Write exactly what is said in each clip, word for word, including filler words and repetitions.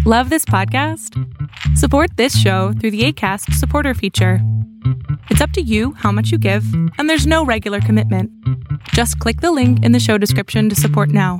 Love this podcast? Support this show through the Acast supporter feature. It's up to you how much you give, and there's no regular commitment. Just click the link in the show description to support now.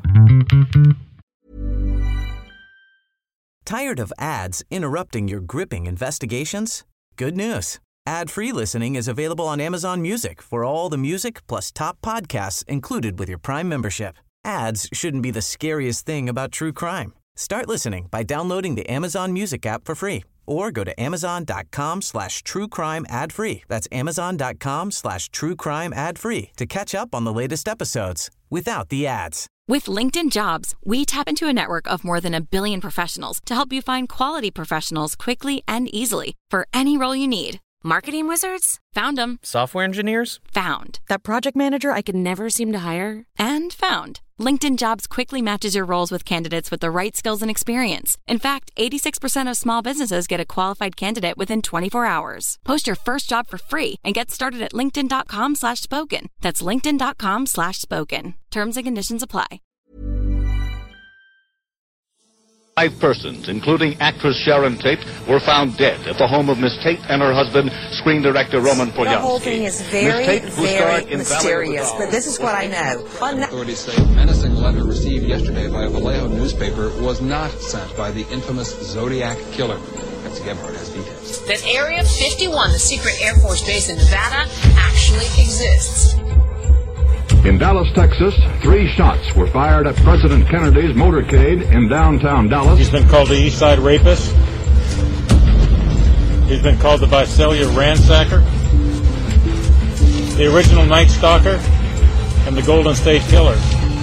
Tired of ads interrupting your gripping investigations? Good news. Ad-free listening is available on Amazon Music for all the music plus top podcasts included with your Prime membership. Ads shouldn't be the scariest thing about true crime. Start listening by downloading the Amazon Music app for free or go to amazon.com slash true crime ad free. That's amazon.com slash true crime ad free to catch up on the latest episodes without the ads. With LinkedIn Jobs, we tap into a network of more than a billion professionals to help you find quality professionals quickly and easily for any role you need. Marketing wizards? Found them. Software engineers? Found. That project manager I could never seem to hire? And found. LinkedIn Jobs quickly matches your roles with candidates with the right skills and experience. In fact, eighty-six percent of small businesses get a qualified candidate within twenty-four hours. Post your first job for free and get started at linkedin.com slash spoken. That's linkedin.com slash spoken. Terms and conditions apply. Five persons, including actress Sharon Tate, were found dead at the home of Miss Tate and her husband, screen director Roman Polanski. The whole thing is very, Tate, very mysterious, but this is what I know. Authorities say a menacing letter received yesterday by a Vallejo newspaper was not sent by the infamous Zodiac killer. Betsy Gebhardt has details. That Area fifty-one, the secret Air Force base in Nevada, actually exists. In Dallas, Texas, three shots were fired at President Kennedy's motorcade in downtown Dallas. He's been called the East Side Rapist. He's been called the Visalia Ransacker, the original Night Stalker, and the Golden State Killer.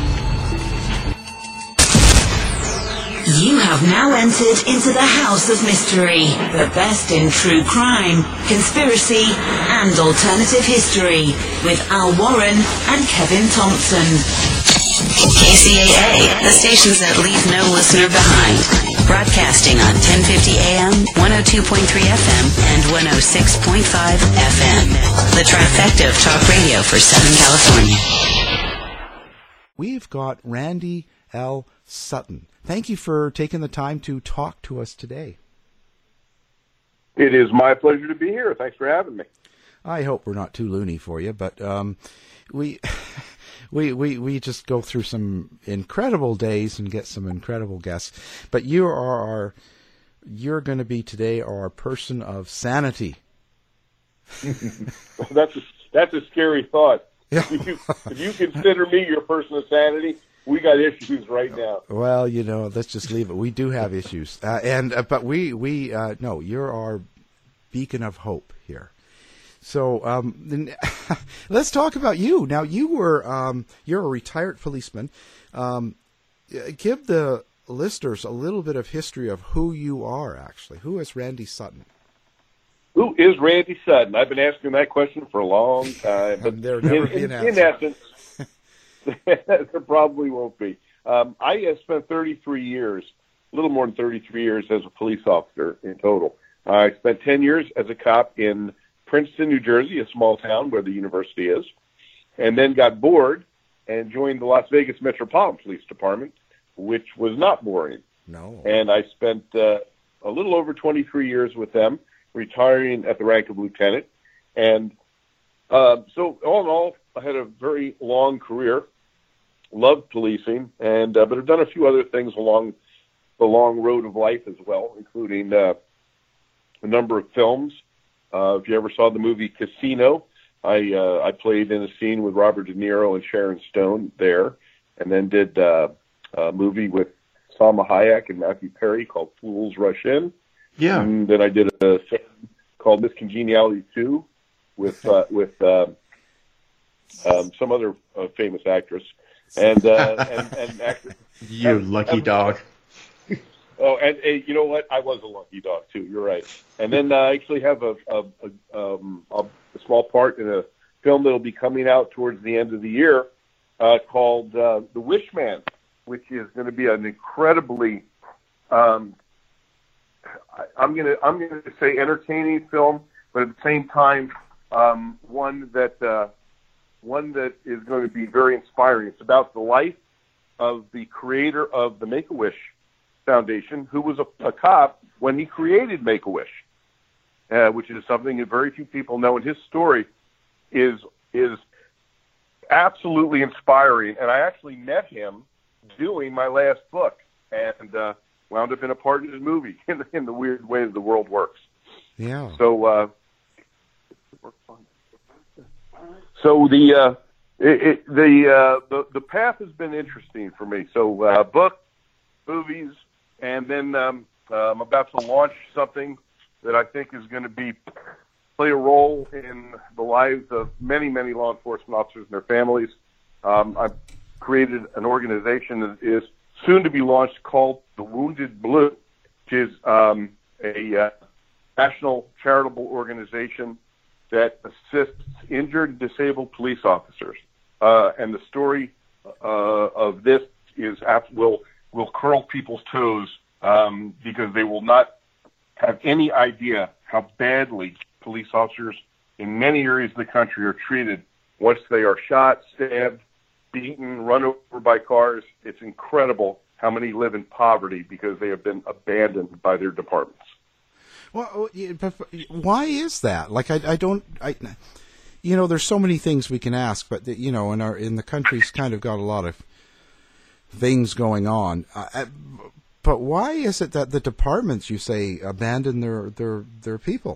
You have now entered into the House of Mystery, the best in true crime, conspiracy, and alternative history, with Al Warren and Kevin Thompson. K C A A, the stations that leave no listener behind. Broadcasting on ten fifty A M, one oh two point three F M, and one oh six point five F M. The trifecta of talk radio for Southern California. We've got Randy L. Sutton. Thank you for taking the time to talk to us today. It is my pleasure to be here. Thanks for having me. I hope we're not too loony for you, but um, we, we we we just go through some incredible days and get some incredible guests. But you are our, you're going to be today our person of sanity. that's a, that's a scary thought. Yeah. if, you, if you consider me your person of sanity, we got issues right now. Well, you know, let's just leave it. We do have issues, uh, and uh, but we we uh, no, you're our beacon of hope here. So um, then, let's talk about you. Now, you were um, you're a retired policeman. Um, give the listeners a little bit of history of who you are. Actually, who is Randy Sutton? Who is Randy Sutton? I've been asking that question for a long time, but there never in, be an in, in answer. essence. There probably won't be. Um, I have spent thirty-three years, a little more than thirty-three years as a police officer in total. I spent ten years as a cop in Princeton, New Jersey, a small town where the university is, and then got bored and joined the Las Vegas Metropolitan Police Department, which was not boring. No. And I spent uh, a little over twenty-three years with them, retiring at the rank of lieutenant. And uh, so all in all, I had a very long career, loved policing, and uh, but I've done a few other things along the long road of life as well, including uh, a number of films. Uh, if you ever saw the movie Casino, I uh, I played in a scene with Robert De Niro and Sharon Stone there, and then did uh, a movie with Salma Hayek and Matthew Perry called Fools Rush In. Yeah. And then I did a film called Miss Congeniality two with uh, with uh, um, some other uh, famous actress. And, uh, and, and actress. You and, lucky and, dog. Oh, and, and you know what? I was a lucky dog too. You're right. And then uh, I actually have a a, a, um, a a small part in a film that'll be coming out towards the end of the year uh, called uh, The Wishman, which is going to be an incredibly, um, I, I'm gonna I'm gonna say entertaining film, but at the same time um, one that uh, one that is going to be very inspiring. It's about the life of the creator of the Make-A-Wish Foundation, who was a, a cop when he created Make-A-Wish, uh, which is something that very few people know. And his story is is absolutely inspiring. And I actually met him doing my last book, and uh, wound up in a part of his movie in the, in the weird way that the world works. Yeah. So, uh, so the uh, it, it, the, uh, the the path has been interesting for me. So, uh, book, movies, and then um, uh, I'm about to launch something that I think is going to be play a role in the lives of many, many law enforcement officers and their families. Um, I've created an organization that is soon to be launched called the Wounded Blue, which is um, a uh, national charitable organization that assists injured and disabled police officers. Uh, and the story uh, of this is will will curl people's toes um, because they will not have any idea how badly police officers in many areas of the country are treated once they are shot, stabbed, beaten, run over by cars. It's incredible how many live in poverty because they have been abandoned by their departments. Well, but why is that? Like, I, I don't, I, you know, there's so many things we can ask, but the, you know, in our in the country's kind of got a lot of things going on. Uh, but why is it that the departments, you say, abandon their their their people?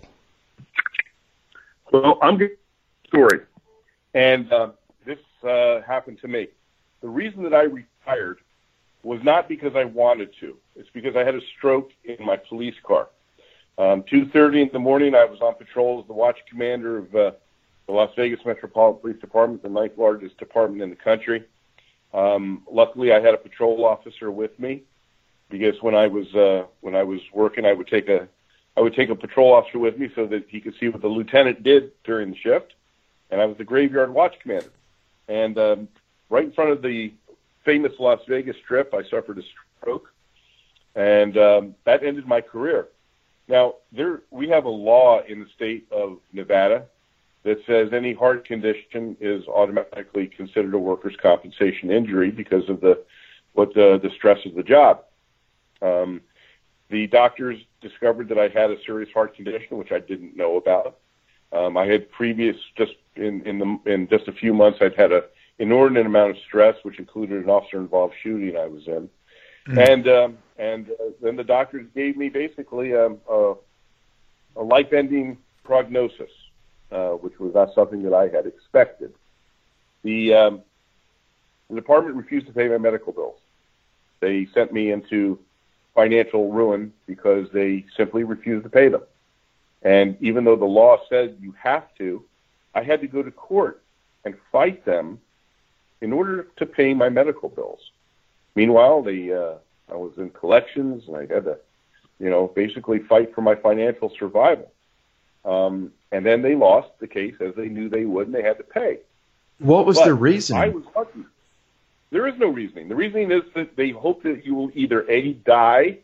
Well, I'm getting a story, and uh, this uh, happened to me. The reason that I retired was not because I wanted to. It's because I had a stroke in my police car. Um, two thirty in the morning, I was on patrol as the watch commander of uh, the Las Vegas Metropolitan Police Department, the ninth largest department in the country. Um, luckily, I had a patrol officer with me because when I was uh, when I was working, I would take a I would take a patrol officer with me so that he could see what the lieutenant did during the shift. And I was the graveyard watch commander. And um, right in front of the famous Las Vegas Strip, I suffered a stroke, and um, that ended my career. Now, there we have a law in the state of Nevada that says any heart condition is automatically considered a workers' compensation injury because of the what the, the stress of the job. Um, the doctors discovered that I had a serious heart condition, which I didn't know about. Um, I had previous, just in in, the, in just a few months, I'd had a inordinate amount of stress, which included an officer-involved shooting I was in. Mm. And um, and uh, then the doctors gave me basically um, a, a life-ending prognosis, uh, which was not something that I had expected. The, um, the department refused to pay my medical bills. They sent me into financial ruin because they simply refused to pay them. And even though the law said you have to, I had to go to court and fight them in order to pay my medical bills. Meanwhile, they, uh, I was in collections, and I had to, you know, basically fight for my financial survival. Um, and then they lost the case, as they knew they would, and they had to pay. What was but the reasoning? I was lucky. There is no reasoning. The reasoning is that they hope that you will either A, die.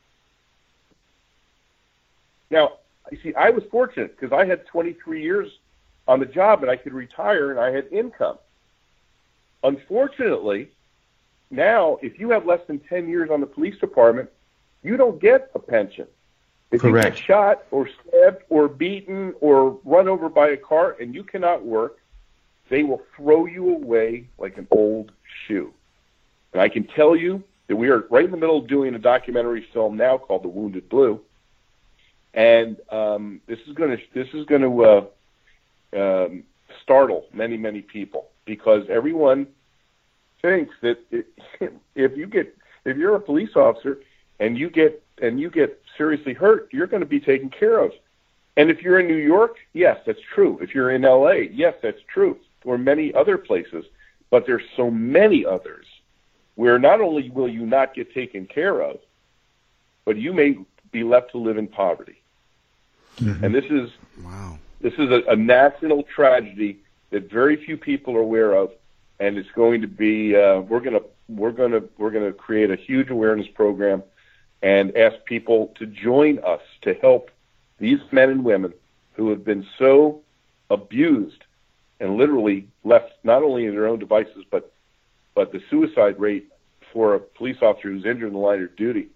Now, you see, I was fortunate because I had twenty-three years on the job and I could retire and I had income. Unfortunately, now, if you have less than ten years on the police department, you don't get a pension. If Correct. you get shot or stabbed or beaten or run over by a car and you cannot work, they will throw you away like an old shoe. And I can tell you that we are right in the middle of doing a documentary film now called The Wounded Blue. And um, this is going to this is going to uh, um, startle many many people because everyone thinks that it, if you get if you're a police officer and you get and you get seriously hurt, you're going to be taken care of. And if you're in New York, yes, that's true. If you're in L A, yes, that's true. Or many other places, but there's so many others where not only will you not get taken care of, but you may be left to live in poverty. Mm-hmm. And this is wow. This is a, a national tragedy that very few people are aware of, and it's going to be. Uh, we're going to we're going to we're going to create a huge awareness program, and ask people to join us to help these men and women who have been so abused and literally left not only in their own devices, but but the suicide rate for a police officer who's injured in the line of duty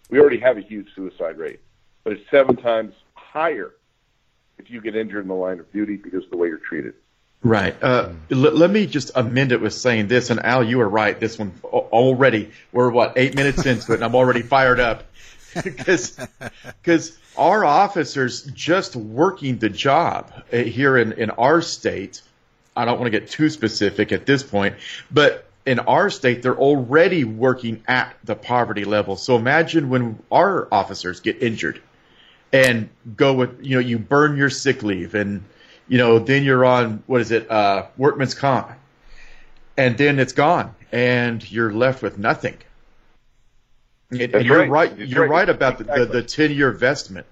We already have a huge suicide rate, but it's seven times higher if you get injured in the line of duty because of the way you're treated. Right. Uh, l- let me just amend it with saying this, and Al, you were right. This one already, we're what, eight minutes into it, and I'm already fired up. Because because our officers just working the job here in, in our state, I don't want to get too specific at this point, but in our state, they're already working at the poverty level. So imagine when our officers get injured and go with, you know, you burn your sick leave and, you know, then you're on, what is it, uh, workman's comp. And then it's gone and you're left with nothing. And, and you're right. right you're right, right about exactly. the, the ten-year vestment.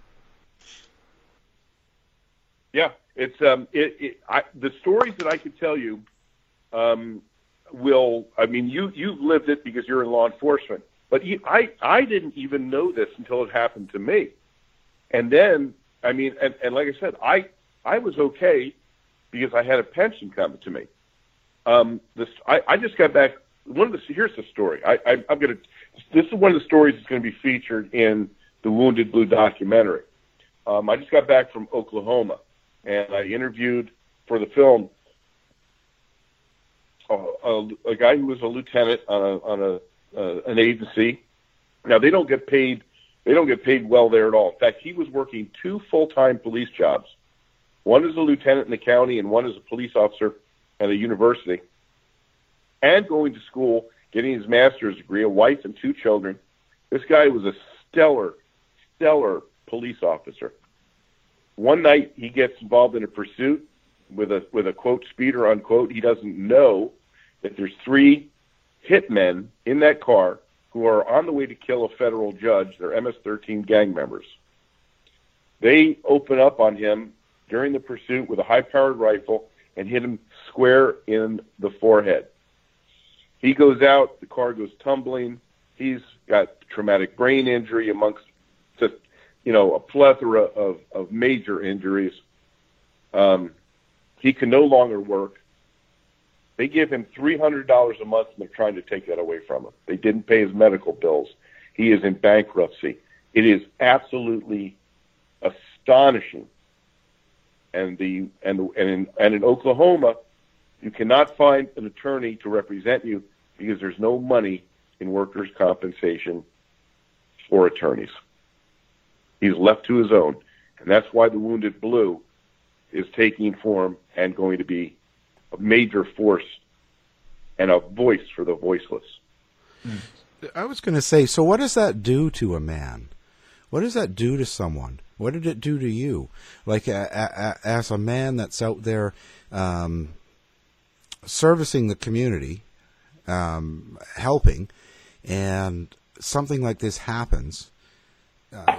Yeah, it's um, it, it I, the stories that I could tell you um, will. I mean, you you've lived it because you're in law enforcement, but you, I I didn't even know this until it happened to me. And then, I mean, and, and like I said, I I was okay because I had a pension coming to me. Um, this I, I just got back. One of the here's the story. I, I I'm gonna. This is one of the stories that's going to be featured in the Wounded Blue documentary. Um, I just got back from Oklahoma, and I interviewed for the film a, a, a guy who was a lieutenant on a, on a uh, an agency. Now they don't get paid. They don't get paid well there at all. In fact, he was working two full-time police jobs. One as a lieutenant in the county, and one as a police officer at a university, and going to school, getting his master's degree, a wife and two children. This guy was a stellar, stellar police officer. One night he gets involved in a pursuit with a with a quote speeder unquote. He doesn't know that there's three hitmen in that car who are on the way to kill a federal judge. They're M S thirteen gang members. They open up on him during the pursuit with a high-powered rifle and hit him square in the forehead. He goes out, the car goes tumbling. He's got traumatic brain injury amongst just, you know, a plethora of, of major injuries. Um, he can no longer work. They give him three hundred dollars a month, and they're trying to take that away from him. They didn't pay his medical bills. He is in bankruptcy. It is absolutely astonishing. And the and the, and in, and in Oklahoma, you cannot find an attorney to represent you because there's no money in workers' compensation for attorneys. He's left to his own, and that's why the Wounded Blue is taking form and going to be a major force and a voice for the voiceless. I was going to say, so what does that do to a man? What does that do to someone? What did it do to you? Like a, a, as a man that's out there um, servicing the community, um, helping, and something like this happens. Uh,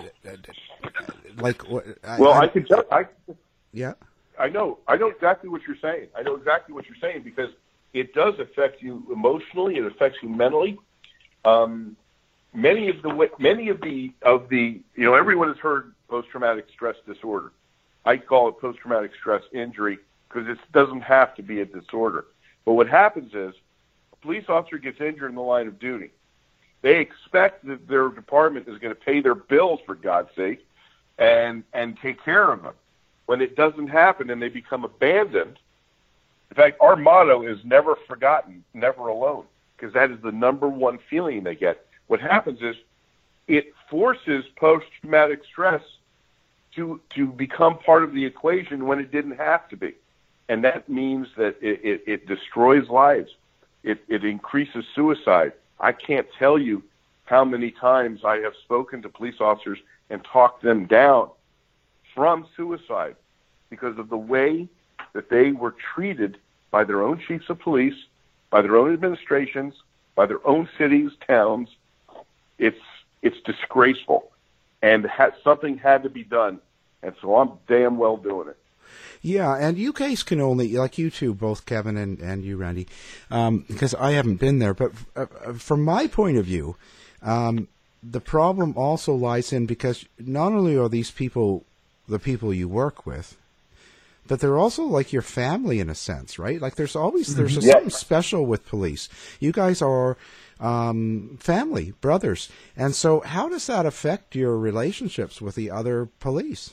like what? Well, I, I can tell. I yeah. I know. I know exactly what you're saying. I know exactly what you're saying because it does affect you emotionally. It affects you mentally. Um, many of the many of the of the you know everyone has heard post-traumatic stress disorder. I call it post-traumatic stress injury because it doesn't have to be a disorder. But what happens is a police officer gets injured in the line of duty. They expect that their department is going to pay their bills, for God's sake, and and take care of them. When it doesn't happen and they become abandoned, in fact, our motto is never forgotten, never alone, because that is the number one feeling they get. What happens is it forces post-traumatic stress to to become part of the equation when it didn't have to be. And that means that it, it, it destroys lives. It, it increases suicide. I can't tell you how many times I have spoken to police officers and talked them down from suicide because of the way that they were treated by their own chiefs of police, by their own administrations, by their own cities, towns. It's it's disgraceful, and ha- something had to be done, and so I'm damn well doing it. Yeah, and you guys can only, like you two, both Kevin and, and you, Randy, um, because I haven't been there, but uh, from my point of view, um, the problem also lies in because not only are these people the people you work with, but they're also like your family in a sense, right? Like there's always there's Mm-hmm. something special with police. You guys are um, family, brothers, and so how does that affect your relationships with the other police?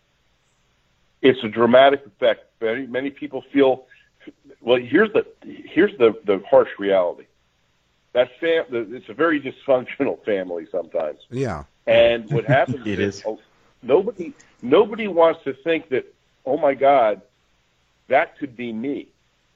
It's a dramatic effect. Many many people feel. Well, here's the here's the, the harsh reality. That fam, it's a very dysfunctional family sometimes. Yeah. And what happens It is, is. oh, nobody nobody wants to think that, oh my God, that could be me.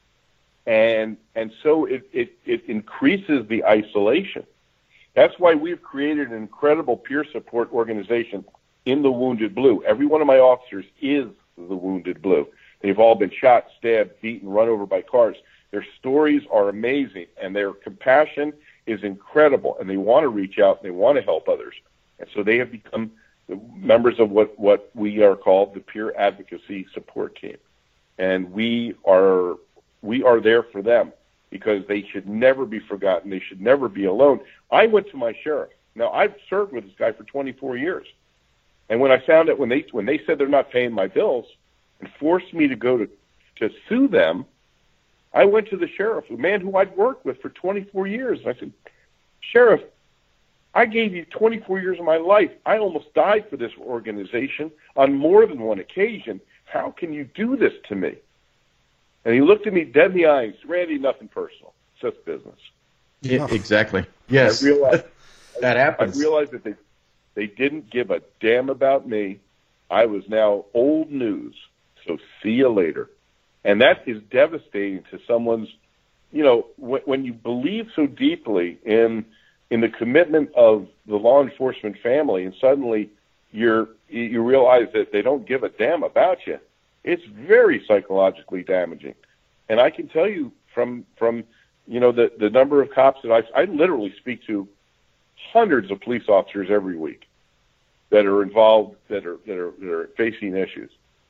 And and so it, it, it increases the isolation. That's why we've created an incredible peer support organization in the Wounded Blue. Every one of my officers is the Wounded Blue. They've all been shot, stabbed, beaten, run over by cars. Their stories are amazing, and their compassion is incredible, and they want to reach out, and they want to help others. And so they have become the members of what, what we are called the Peer Advocacy Support Team. And we are we are there for them because they should never be forgotten. They should never be alone. I went to my sheriff. Now, I've served with this guy for twenty-four years. And when I found out when they when they said they're not paying my bills and forced me to go to, to sue them, I went to the sheriff, a man who I'd worked with for twenty-four years. And I said, Sheriff, I gave you twenty-four years of my life. I almost died for this organization on more than one occasion. How can you do this to me? And he looked at me dead in the eyes. Randy, nothing personal. It's just business. Yeah, exactly. Yes. I realized, that happens. I realized that they, they didn't give a damn about me. I was now old news. So see you later. And that is devastating to someone's, you know, when, when you believe so deeply in in the commitment of the law enforcement family, and suddenly you're you realize that they don't give a damn about you. It's very psychologically damaging. And I can tell you from from you know the the number of cops that I I literally speak to hundreds of police officers every week that are involved that are that are that are facing issues.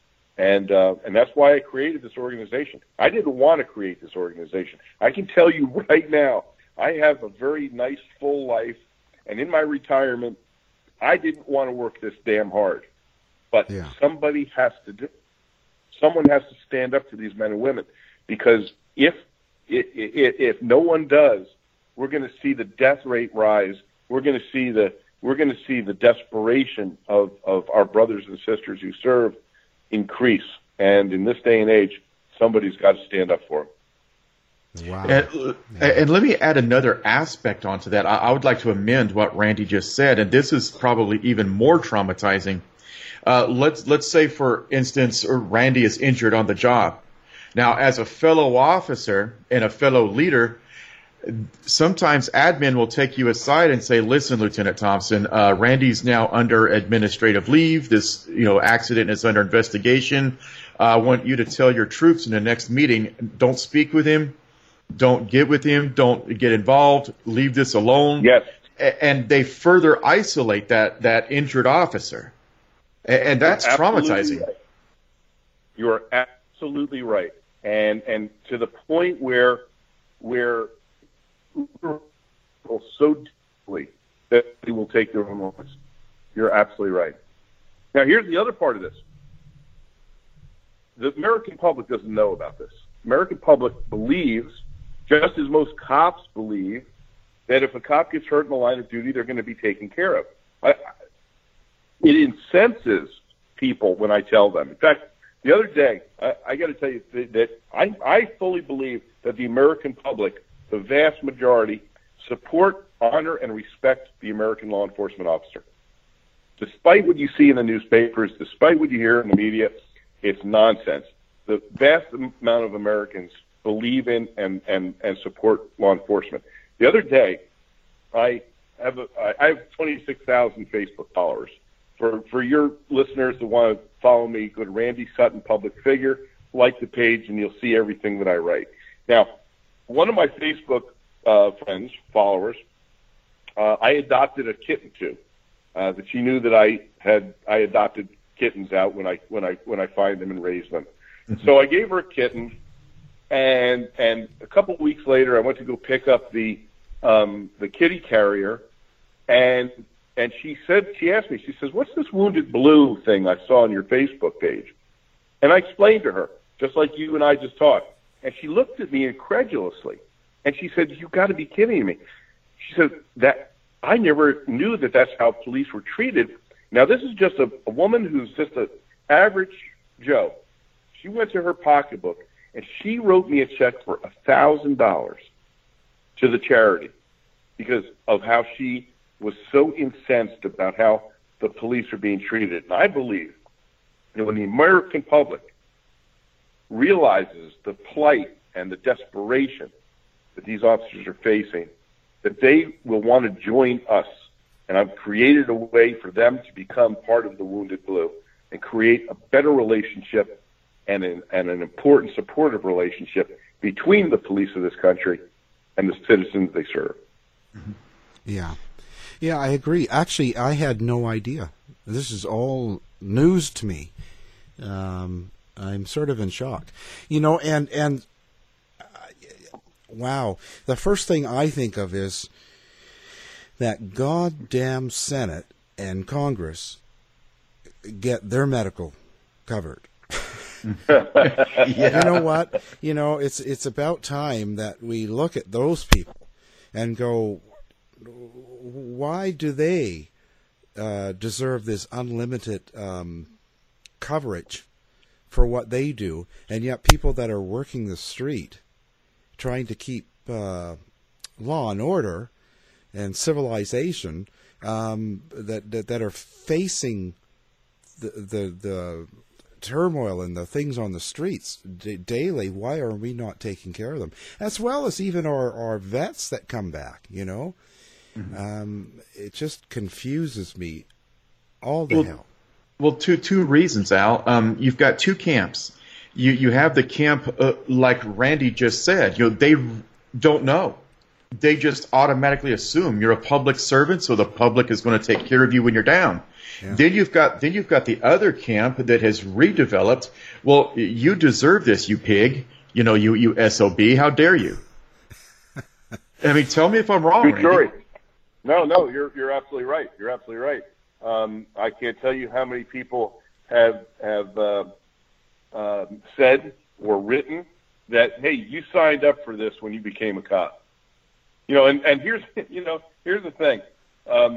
And uh, and that's why I created this organization. I didn't want to create this organization. I can tell you right now, I have a very nice, full life. And in my retirement, I didn't want to work this damn hard. But yeah. somebody has to do it. Someone has to stand up to these men and women. Because if, if, if no one does, we're going to see the death rate rise. We're going to see the, we're going to see the desperation of, of our brothers and sisters who serve increase, and in this day and age, somebody's got to stand up for them. Wow. And, and let me add another aspect onto that. I, I would like to amend what Randy just said, and this is probably even more traumatizing. Uh, let's let's say, for instance, Randy is injured on the job. Now, as a fellow officer and a fellow leader, sometimes admin will take you aside and say, listen, Lieutenant Thompson, uh, Randy's now under administrative leave. This, you know, accident is under investigation. Uh, I want you to tell your troops in the next meeting, don't speak with him. Don't get with him. Don't get involved. Leave this alone. Yes. And they further isolate that, that injured officer. And that's traumatizing. Right. You are absolutely right. And, and to the point where, where, so deeply that they will take their own lives. You're absolutely right. Now, here's the other part of this. The American public doesn't know about this. American public believes, just as most cops believe, that if a cop gets hurt in the line of duty, they're going to be taken care of. I, it incenses people when I tell them. In fact, the other day, I, I got to tell you that, that I, I fully believe that the American public, the vast majority, support, honor, and respect the American law enforcement officer. Despite what you see in the newspapers, despite what you hear in the media, it's nonsense. The vast amount of Americans believe in and, and, and support law enforcement. The other day, I have a, I have twenty-six thousand Facebook followers. For for your listeners that want to follow me, go to Randy Sutton Public Figure, like the page, and you'll see everything that I write. Now, one of my Facebook uh, friends, followers, uh, I adopted a kitten to. Uh, that she knew that I had I adopted kittens out when I when I when I find them and raise them. Mm-hmm. So I gave her a kitten, and and a couple of weeks later, I went to go pick up the um, the kitty carrier, and and she said she asked me, she says, "What's this Wounded Blue thing I saw on your Facebook page?" And I explained to her, just like you and I just talked. And she looked at me incredulously. And she said, "You've got to be kidding me." She said, "That I never knew that that's how police were treated." Now, this is just a, a woman who's just an average Joe. She went to her pocketbook, and she wrote me a check for one thousand dollars to the charity because of how she was so incensed about how the police are being treated. And I believe that when the American public realizes the plight and the desperation that these officers are facing, that they will want to join us. And I've created a way for them to become part of the Wounded Blue and create a better relationship and an, and an important supportive relationship between the police of this country and the citizens they serve. Mm-hmm. Yeah. Yeah, I agree. Actually, I had no idea. This is all news to me. Um, I'm sort of in shock. You know, and, and uh, wow, the first thing I think of is that goddamn Senate and Congress get their medical covered. Yeah. You know what? You know, it's it's about time that we look at those people and go, why do they uh, deserve this unlimited um, coverage for what they do, and yet people that are working the street trying to keep uh, law and order and civilization um, that, that that are facing the the, the turmoil and the things on the streets d- daily. Why are we not taking care of them? As well as even our, our vets that come back, you know? Mm-hmm. Um, it just confuses me all the well, hell. Well, two two reasons, Al. Um, you've got two camps. You you have the camp, uh, like Randy just said, you know, they don't know. They just automatically assume you're a public servant, so the public is going to take care of you when you're down. Yeah. Then you've got then you've got the other camp that has redeveloped. Well, you deserve this, you pig. You know, you you S O B. How dare you? I mean, tell me if I'm wrong. True story. No, no, you're you're absolutely right. You're absolutely right. Um, I can't tell you how many people have have uh, uh, said or written that, hey, you signed up for this when you became a cop. You know, and, and here's you know here's the thing. Um,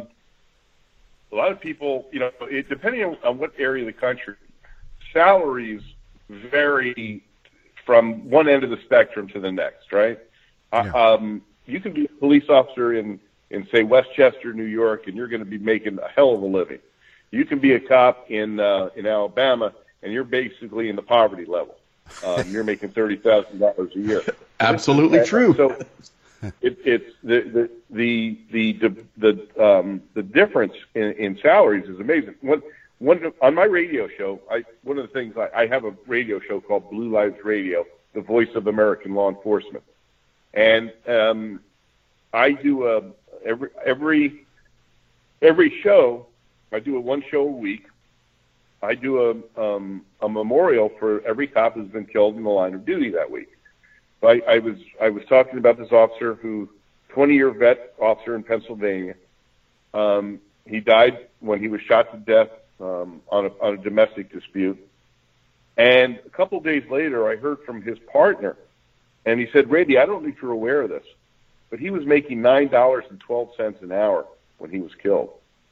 a lot of people, you know, it, depending on, on what area of the country, salaries vary from one end of the spectrum to the next, right? Yeah. Um, you can be a police officer in, in, say, Westchester, New York, and you're going to be making a hell of a living. You can be a cop in uh, in Alabama, and you're basically in the poverty level. Um, you're making thirty thousand dollars a year. Absolutely and, true. So it, it's the the the the the, um, the difference in, in salaries is amazing. One, one on my radio show, I one of the things I, I have a radio show called Blue Lives Radio, the voice of American law enforcement, and um, I do a every every every show. I do a one show a week. I do a um, a memorial for every cop who's been killed in the line of duty that week. So I, I was I was talking about this officer who, twenty year vet officer in Pennsylvania. Um, he died when he was shot to death um, on a on a domestic dispute. And a couple days later, I heard from his partner, and he said, "Randy, I don't know if you're aware of this, but he was making nine dollars and twelve cents an hour when he was killed."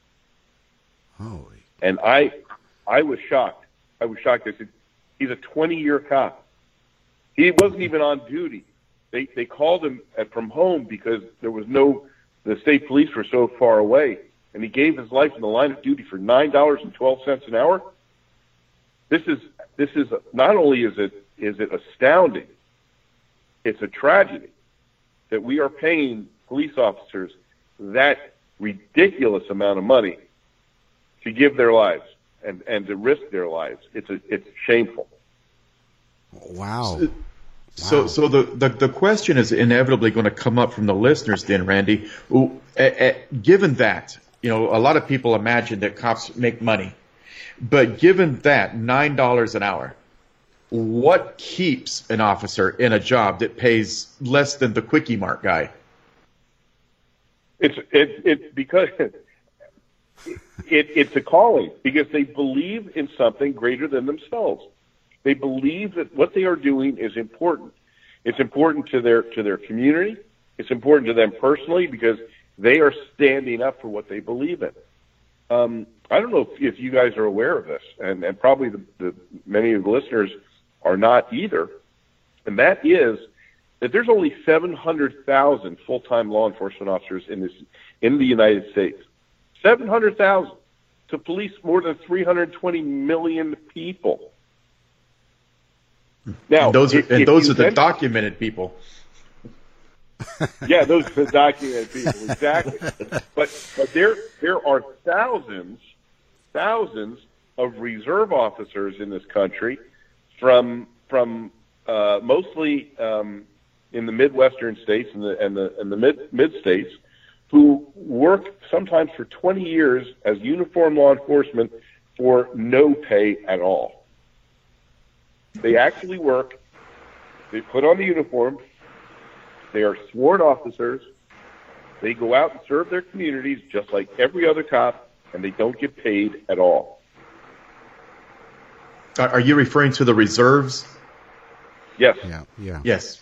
Holy! And I. I was shocked. I was shocked. I said, he's a twenty-year cop. He wasn't even on duty. They they called him at, from home because there was no, the state police were so far away, and he gave his life in the line of duty for nine dollars and twelve cents an hour. This is this is not only is it is it astounding, it's a tragedy that we are paying police officers that ridiculous amount of money to give their lives. And, and to risk their lives. It's a, it's shameful. Wow. So, so, wow. so the, the, the question is inevitably going to come up from the listeners then, Randy. Uh, uh, given that, you know, a lot of people imagine that cops make money. But given that, nine dollars an hour, what keeps an officer in a job that pays less than the Quickie Mart guy? It's, it's, it's because... It, it's a calling because they believe in something greater than themselves. They believe that what they are doing is important. It's important to their to their community. It's important to them personally because they are standing up for what they believe in. Um, I don't know if, if you guys are aware of this, and, and probably the, the, many of the listeners are not either, and that is that there's only seven hundred thousand full-time law enforcement officers in this in the United States. seven hundred thousand to police more than three hundred twenty million people. Now, and those are, if, and if those are the then, documented people. Yeah, those are the documented people, exactly. But but there there are thousands, thousands of reserve officers in this country, from from uh, mostly um, in the Midwestern states and the and the and the mid mid states, who work sometimes for twenty years as uniform law enforcement for no pay at all. They actually work. They put on the uniform. They are sworn officers. They go out and serve their communities just like every other cop, and they don't get paid at all. Are you referring to the reserves? Yes. Yeah. Yeah. Yes.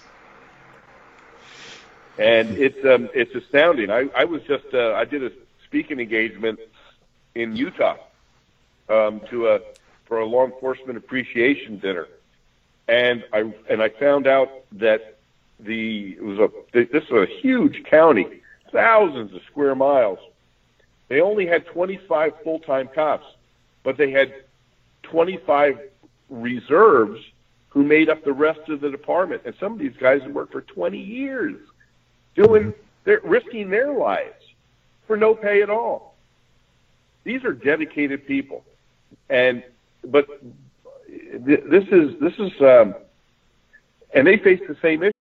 And it's um, it's astounding. I, I was just uh, I did a speaking engagement in Utah um, to a for a law enforcement appreciation dinner, and I and I found out that the it was a this was a huge county, thousands of square miles. They only had twenty-five full-time cops, but they had twenty-five reserves who made up the rest of the department. And some of these guys have worked for twenty years, doing they're risking their lives for no pay at all. These are dedicated people, and but th- this is this is um, and they face the same issue.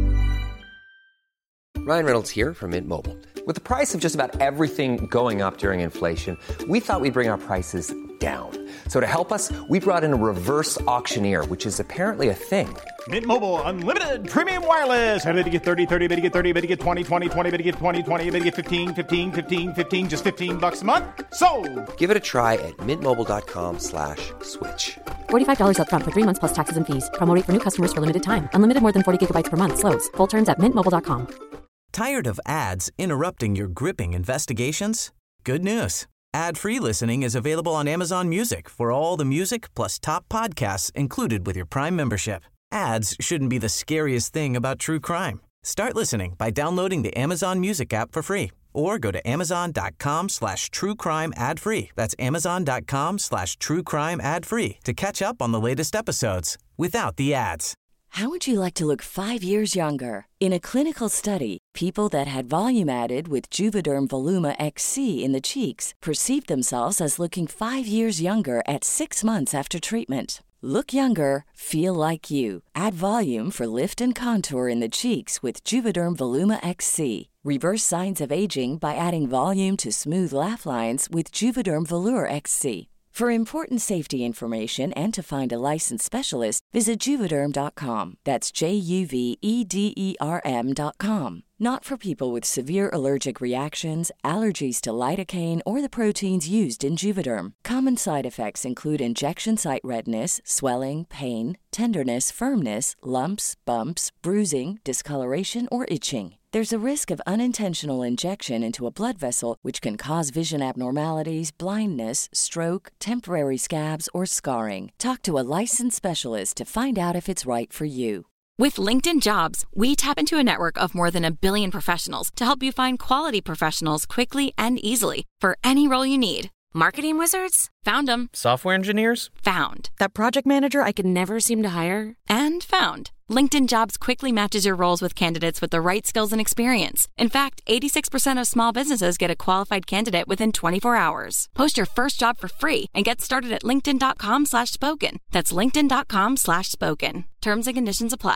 Ryan Reynolds here from Mint Mobile. With the price of just about everything going up during inflation, we thought we'd bring our prices down. So to help us, we brought in a reverse auctioneer, which is apparently a thing. Mint Mobile Unlimited Premium Wireless. How to get thirty, thirty, bit to get thirty, bit to get twenty, twenty, twenty, bit to get twenty, twenty, bit to get fifteen, fifteen, fifteen, fifteen, just fifteen bucks a month? Sold! Give it a try at mintmobile.com slash switch. forty-five dollars up front for three months plus taxes and fees. Promo rate for new customers for limited time. Unlimited more than forty gigabytes per month. Slows full terms at mint mobile dot com. Tired of ads interrupting your gripping investigations? Good news. Ad-free listening is available on Amazon Music for all the music plus top podcasts included with your Prime membership. Ads shouldn't be the scariest thing about true crime. Start listening by downloading the Amazon Music app for free or go to amazon.com slash true crime ad free. That's amazon.com slash true crime ad free to catch up on the latest episodes without the ads. How would you like to look five years younger? In a clinical study, people that had volume added with Juvederm Voluma X C in the cheeks perceived themselves as looking five years younger at six months after treatment. Look younger, feel like you. Add volume for lift and contour in the cheeks with Juvederm Voluma X C. Reverse signs of aging by adding volume to smooth laugh lines with Juvederm Volure X C. For important safety information and to find a licensed specialist, visit Juvederm dot com. That's J U V E D E R M dot com. Not for people with severe allergic reactions, allergies to lidocaine, or the proteins used in Juvederm. Common side effects include injection site redness, swelling, pain, tenderness, firmness, lumps, bumps, bruising, discoloration, or itching. There's a risk of unintentional injection into a blood vessel, which can cause vision abnormalities, blindness, stroke, temporary scabs, or scarring. Talk to a licensed specialist to find out if it's right for you. With LinkedIn Jobs, we tap into a network of more than a billion professionals to help you find quality professionals quickly and easily for any role you need. Marketing wizards? Found them. Software engineers? Found. That project manager I could never seem to hire? And found. LinkedIn Jobs quickly matches your roles with candidates with the right skills and experience. In fact, eighty-six percent of small businesses get a qualified candidate within twenty-four hours. Post your first job for free and get started at linkedin.com slash spoken. That's linkedin.com slash spoken. Terms and conditions apply.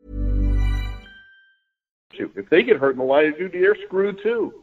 If they get hurt in the line of duty, they're screwed too.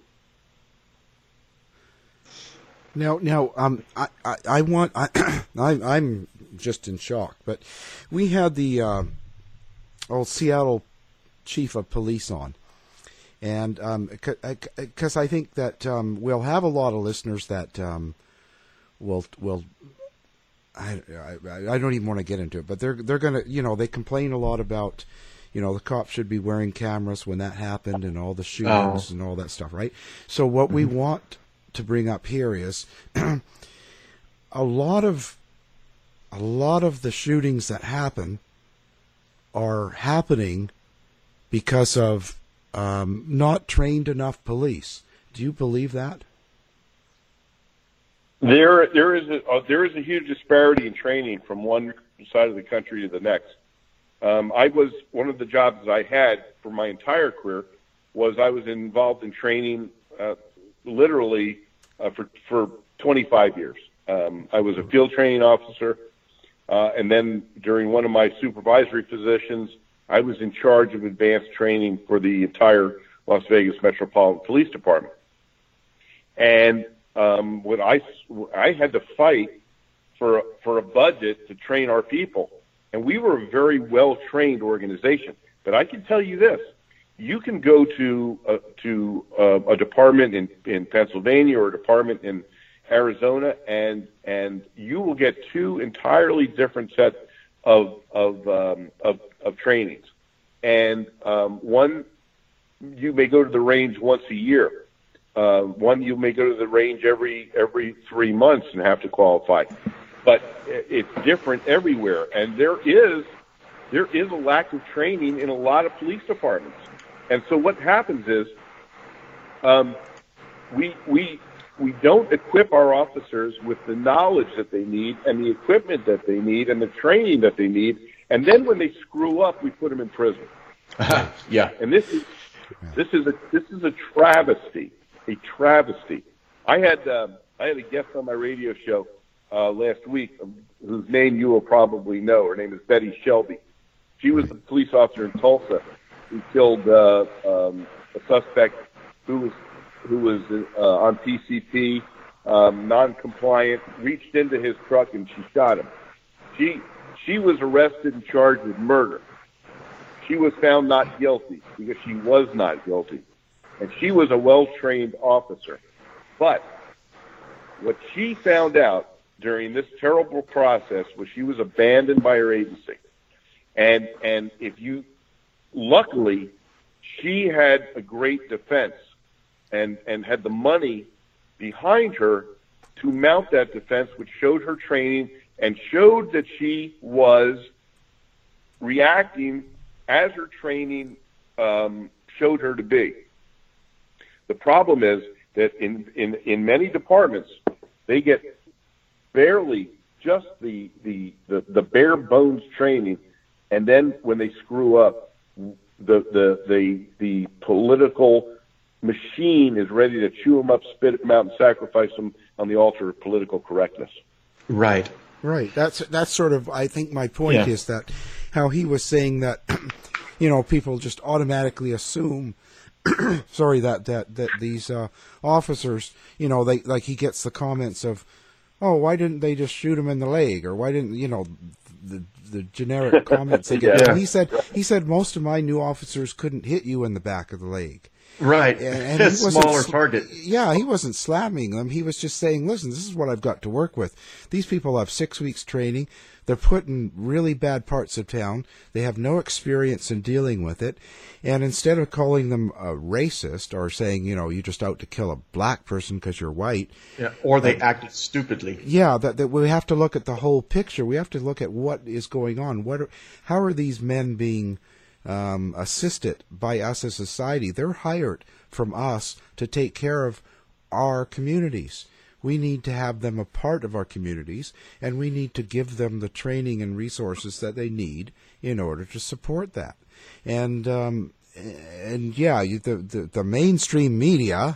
Now, now, um, I, I, I want, I, I, I'm just in shock, but we had the uh, old Seattle chief of police on, and because um, I think that um, we'll have a lot of listeners that um, will will I, I, I don't even want to get into it, but they're they're gonna, you know, they complain a lot about, you know, the cops should be wearing cameras when that happened and all the shootings oh. and all that stuff, right? So what mm-hmm. we want to bring up here is a lot of a lot of the shootings that happen are happening because of um, not trained enough police. Do you believe that? There, there is a uh, there is a huge disparity in training from one side of the country to the next. Um, I was one of the jobs I had for my entire career was I was involved in training, uh, literally uh, for for twenty-five years. Um, I was a field training officer, uh, and then during one of my supervisory positions, I was in charge of advanced training for the entire Las Vegas Metropolitan Police Department. And um, when I, I had to fight for, for a budget to train our people. And we were a very well-trained organization. But I can tell you this. You can go to a, to a, a department in, in Pennsylvania or a department in Arizona, and and you will get two entirely different sets of of um, of, of trainings. And um, one, you may go to the range once a year. Uh, one, you may go to the range every every three months and have to qualify. But it's different everywhere, and there is there is a lack of training in a lot of police departments. And so what happens is um, we we we don't equip our officers with the knowledge that they need and the equipment that they need and the training that they need. And then when they screw up, we put them in prison. Yeah. And this is this is a this is a travesty, a travesty. I had uh, I had a guest on my radio show uh, last week, whose name you will probably know. Her name is Betty Shelby. She was a police officer in Tulsa who killed uh, um, a suspect who was who was uh, on P C P, um, non-compliant, reached into his truck and she shot him. She she was arrested and charged with murder. She was found not guilty because she was not guilty. And she was a well-trained officer. But what she found out during this terrible process was she was abandoned by her agency. And and if you, luckily, she had a great defense and, and had the money behind her to mount that defense, which showed her training and showed that she was reacting as her training um, showed her to be. The problem is that in, in, in many departments, they get barely just the, the, the, the bare bones training, and then when they screw up, the, the, the, the political machine is ready to chew them up, spit them out, and sacrifice them on the altar of political correctness. Right. Right. That's that's sort of, I think my point Yeah. is that how he was saying that, you know, people just automatically assume, sorry, that, that, that these uh, officers, you know, they like he gets the comments of, oh, why didn't they just shoot him in the leg? Or why didn't, you know, the the generic comments they get. Yeah. And he said, he said, most of my new officers couldn't hit you in the back of the leg. Right. And, and he wasn't Smaller sl- target. Yeah, he wasn't slamming them. He was just saying, listen, this is what I've got to work with. These people have six weeks training. They're put in really bad parts of town. They have no experience in dealing with it. And instead of calling them a racist or saying, you know, you're just out to kill a black person because you're white. Yeah. Or they uh, acted stupidly. Yeah, that, that we have to look at the whole picture. We have to look at what is going on. What are, how are these men being um, assisted by us as a society? They're hired from us to take care of our communities. We need to have them a part of our communities, and we need to give them the training and resources that they need in order to support that. And um, and yeah, you, the, the the mainstream media,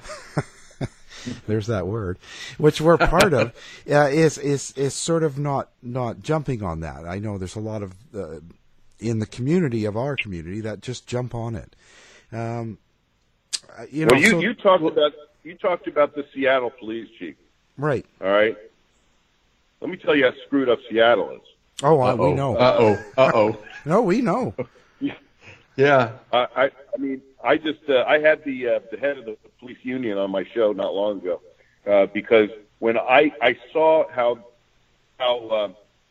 there's that word, which we're part of, uh, is is is sort of not not jumping on that. I know there's a lot of uh, in the community of our community that just jump on it. Um, you know, well, you, so, you talked about you talked about the Seattle police chief. Right. All right. Let me tell you how screwed up Seattle is. Oh, uh, we know. Uh-oh. Uh-oh. No, we know. Yeah. I, I, I mean, I just, uh, I had the uh, the head of the police union on my show not long ago uh, because when I, I saw how how uh,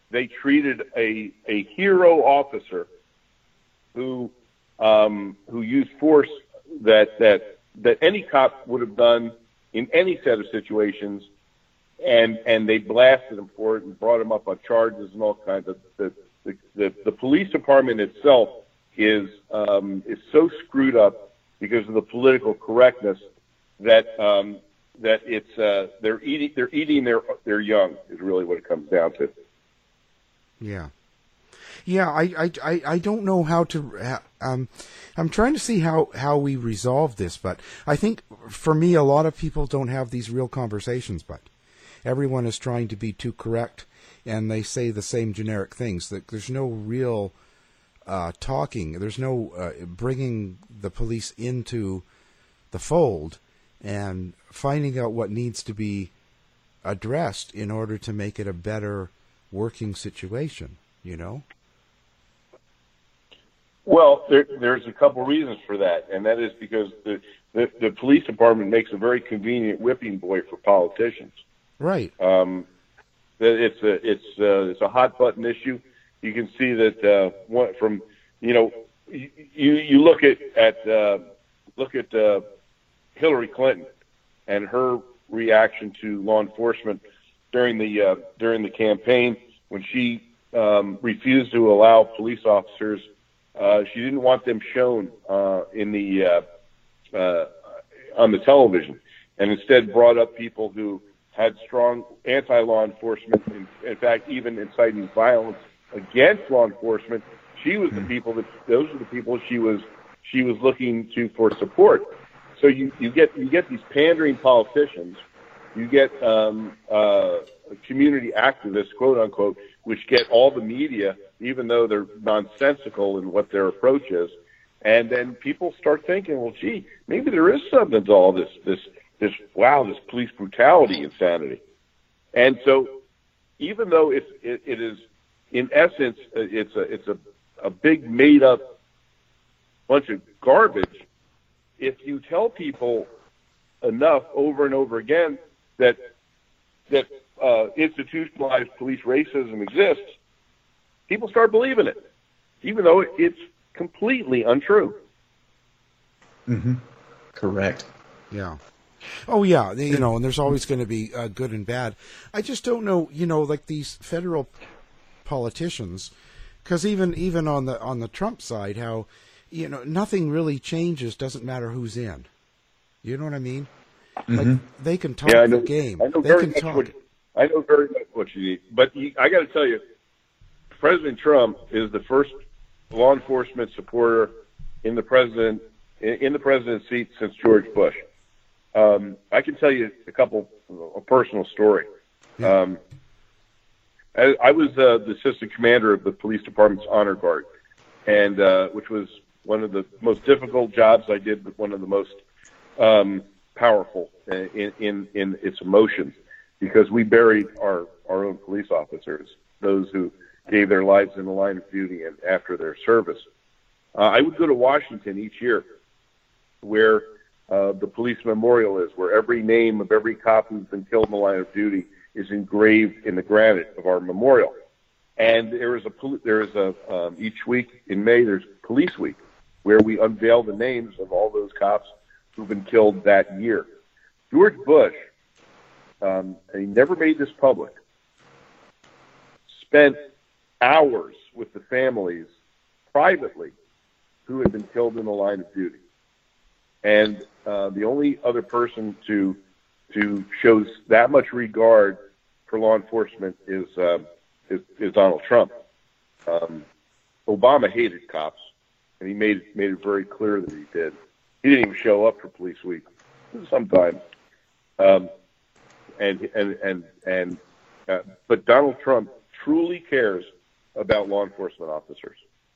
they treated a a hero officer who um, who used force that that that any cop would have done in any set of situations, and and they blasted him for it and brought him up on charges and all kinds of the the, the, the police department itself is um, is so screwed up because of the political correctness that um, that it's uh, they're eating they're eating their their young is really what it comes down to. Yeah. Yeah, I, I, I, I don't know how to. Um, I'm trying to see how, how we resolve this, but I think for me, a lot of people don't have these real conversations. But everyone is trying to be too correct, and they say the same generic things. That there's no real uh, talking. There's no uh, bringing the police into the fold and finding out what needs to be addressed in order to make it a better working situation. You know. Well, there, there's a couple reasons for that, and that is because the, the, the police department makes a very convenient whipping boy for politicians. Right. Um, it's a it's a, it's a hot button issue. You can see that uh, one, from you know you you look at at uh, look at uh, Hillary Clinton and her reaction to law enforcement during the uh, during the campaign when she um, refused to allow police officers. Uh, she didn't want them shown uh, in the uh, uh, on the television, and instead brought up people who had strong anti-law enforcement. In, in fact, even inciting violence against law enforcement. She was the people that those are the people she was she was looking to for support. So you, you get you get these pandering politicians, you get um, uh, community activists, quote unquote, which get all the media, even though they're nonsensical in what their approach is. And then people start thinking, well, gee, maybe there is something to all this, this, this, wow, this police brutality insanity. And so even though it's, it, it is, in essence, it's a, it's a, a big made up bunch of garbage, if you tell people enough over and over again that, that, uh, institutionalized police racism exists, people start believing it, even though it's completely untrue. Mm-hmm. Correct. Yeah. Oh, yeah. You know, and there's always going to be uh, good and bad. I just don't know, you know, like these federal politicians, because even even on the on the Trump side, how, you know, nothing really changes. Doesn't matter who's in. You know what I mean? Mm-hmm. Like they can talk yeah, I know, the game. I know they very can much talk. What, I know very much what you need, but you, I got to tell you, President Trump is the first law enforcement supporter in the president in the president's seat since George Bush. Um, I can tell you a couple a personal story. Yeah. Um, I, I was uh, the assistant commander of the police department's honor guard, and uh, which was one of the most difficult jobs I did, but one of the most um, powerful in, in in its emotions, because we buried our our own police officers, those who gave their lives in the line of duty and after their service. Uh, I would go to Washington each year, where uh, the police memorial is, where every name of every cop who's been killed in the line of duty is engraved in the granite of our memorial. And there is a there is a um, each week in May there's Police Week, where we unveil the names of all those cops who've been killed that year. George Bush, um, and he never made this public, spent hours with the families privately who had been killed in the line of duty. And uh, the only other person to to show that much regard for law enforcement is uh, is, is Donald Trump. Um, Obama hated cops, and he made made it very clear that he did. He didn't even show up for Police Week sometimes. Um, and and and and uh, but Donald Trump truly cares about law enforcement officers.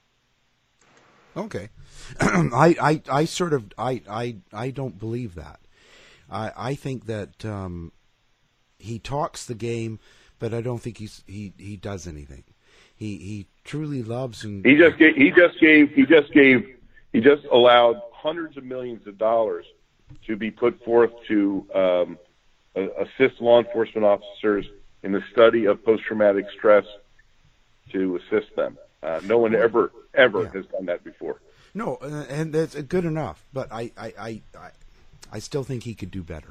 Okay. I, I, I sort of, I, I, I don't believe that. I, I think that, um, he talks the game, but I don't think he's, he, he does anything. He, he truly loves and he just gave, he just gave, he just gave, he just allowed hundreds of millions of dollars to be put forth to, um, assist law enforcement officers in the study of post-traumatic stress to assist them. Uh, no one ever, ever Yeah. has done that before. No, uh, and that's good enough. But I, I, I, I, I still think he could do better.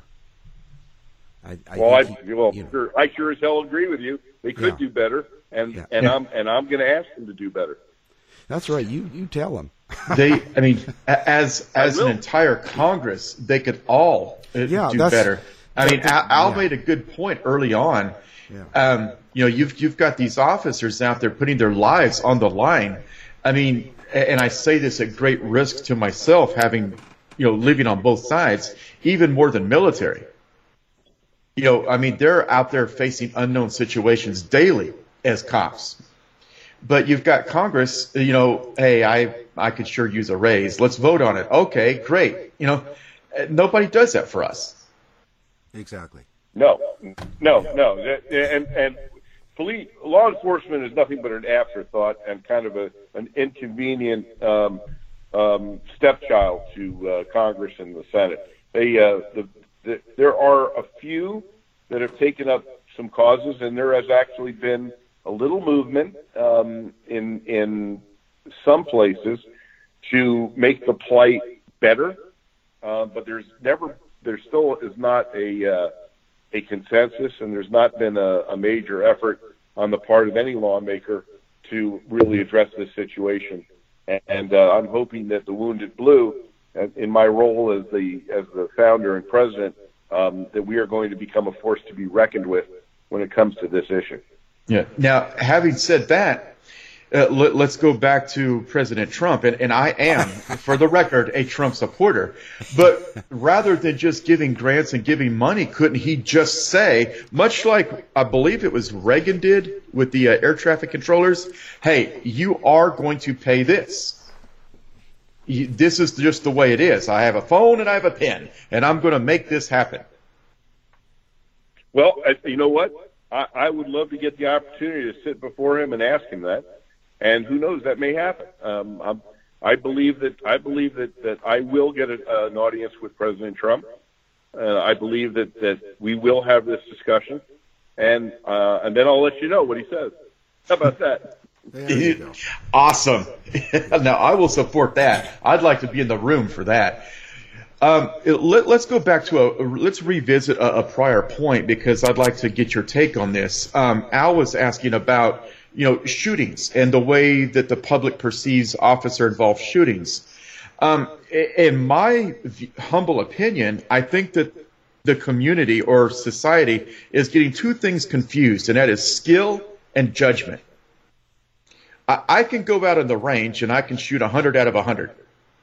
I, I well, I, think he, well, you know. sure, I sure as hell agree with you. They could Yeah. do better, and Yeah. and Yeah. I'm and I'm going to ask them to do better. That's right. You, you tell him. They, I mean, a- as as will. an entire Congress, they could all uh, Yeah, do that's- better. I mean, that- Al, Al yeah. made a good point early on. Yeah. Um, you know, you've you've got these officers out there putting their lives on the line. I mean, a- and I say this at great risk to myself, having you know living on both sides, even more than military. You know, I mean, they're out there facing unknown situations daily as cops. But you've got Congress, you know, hey, I I could sure use a raise. Let's vote on it. Okay, great. You know, uh, nobody does that for us. Exactly. No, no, no. And and police law enforcement is nothing but an afterthought and kind of a an inconvenient um, um, stepchild to uh, Congress and the Senate. They uh, the, the there are a few that have taken up some causes, and there has actually been a little movement um, in in some places to make the plight better, uh, but there's never there still is not a uh, a consensus, and there's not been a, a major effort on the part of any lawmaker to really address this situation. And, and uh, I'm hoping that the Wounded Blue, in my role as the as the founder and president, um, that we are going to become a force to be reckoned with when it comes to this issue. Yeah. Now, having said that, uh, let, let's go back to President Trump, and, and I am, for the record, a Trump supporter. But rather than just giving grants and giving money, couldn't he just say, much like I believe it was Reagan did with the uh, air traffic controllers, hey, you are going to pay this. You, this is just the way it is. I have a phone and I have a pen, and I'm going to make this happen. Well, I, you know what? I, I would love to get the opportunity to sit before him and ask him that. And who knows, that may happen. Um, I'm, I believe that I believe that, that I will get a, an audience with President Trump. Uh, I believe that, that we will have this discussion, and uh, and then I'll let you know what he says. How about that? Awesome. Now, I will support that. I'd like to be in the room for that. Um, let, let's go back to a, let's revisit a, a prior point, because I'd like to get your take on this. Um, Al was asking about, you know, shootings and the way that the public perceives officer-involved shootings. Um, in my humble opinion, I think that the community or society is getting two things confused, and that is skill and judgment. I, I can go out on the range and I can shoot one hundred out of one hundred.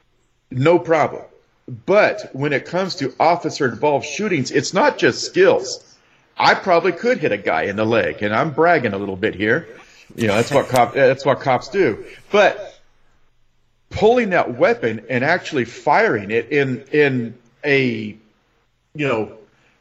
No problem. But when it comes to officer-involved shootings, it's not just skills. I probably could hit a guy in the leg, and I'm bragging a little bit here. You know, that's what cop, that's what cops do. But pulling that weapon and actually firing it in in a, you know,